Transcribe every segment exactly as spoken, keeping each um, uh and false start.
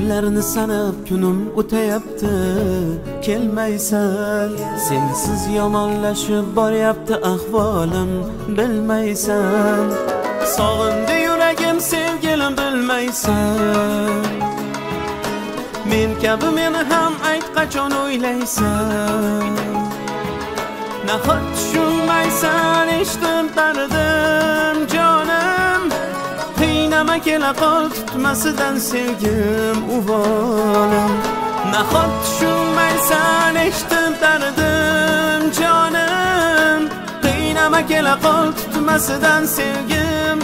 Kunlarni sanab kunim o'tayapti, kelmaysan. Sensiz yomonlashib boryapti ahvolim, bilmaysan. Sog'indi yuragim sevgilim, bilmaysan. Men kabi meni ham ayt qachon o'ylaysan. Nahot tushunmaysan, eshitib dardim jonim. Qiynama kela qol tutmasidan sevgim uvolim. Nahot tushunmaysan, eshitib dardim jonim. Qiynama kela qol tutmasidan sevgim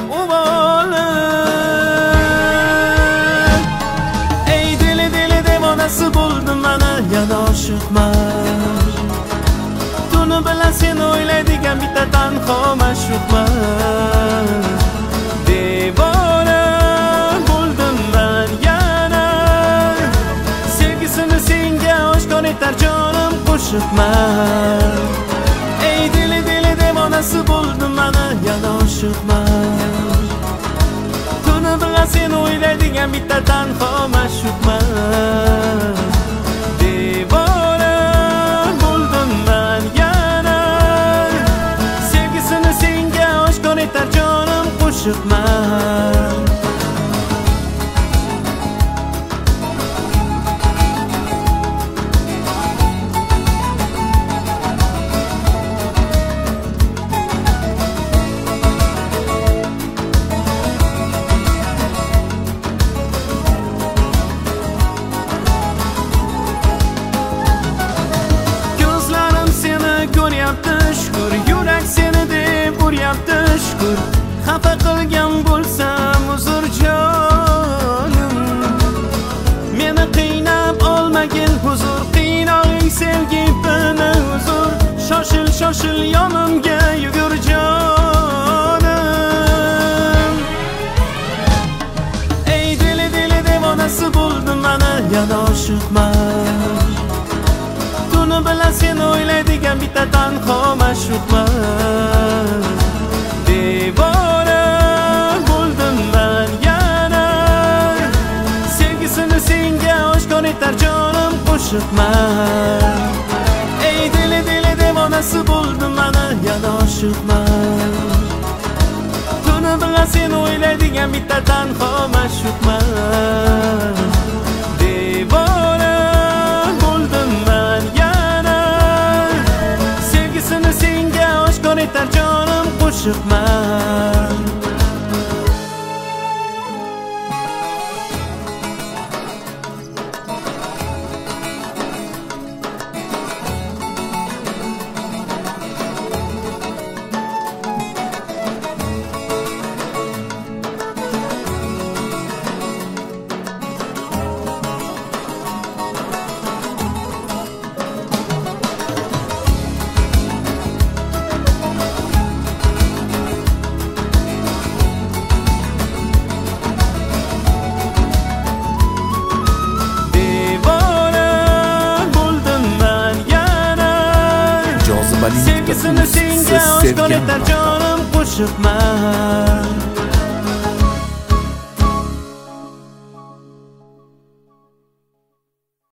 uvolim. Ey dili dili devonasi bo'ldim mana yana oshiqman. Tuni bilan seni o'ylaydigan bitta tanho ma'shuqman. Devona bo'ldim men yana, sevgisini senga oshkor etar jonim qo'shiqman. Ey dili dili devonasi bo'ldim mana yana oshiqman. Tuni bilan seni o'ylaydigan bitta tanho ma'shuqman. Devona bo'ldim men yana, sevgisini senga oshkor etar jonim qo'shiqman. Shukr, yurak seni deb uryapti shukr. Xafa qilgan bo'lsam uzr jonim. Meni qiynab olmagin huzur, qiynog'ing sevgi bini huzur. Shoshil shoshil yonimga yugur jonim. Ey dili dili devonasi bo'ldim mana yana oshiqman. Tuni bilan seni o'ylaydigan bitta tanho ma'shuqman. Devona bo'ldim men yana, sevgisini senga oshkor etar jonim qo'shiqman. Ey dili dili devonasi bo'ldim mana yana oshiqman. Tuni bilan seni o'ylaydigan bitta tanho ma'shuqman. Devona bo'ldim men yana, sevgisini senga oshkor etar jonim qo'shiqman. Sevgisini senga oshkor etar jonim qo'shiqman.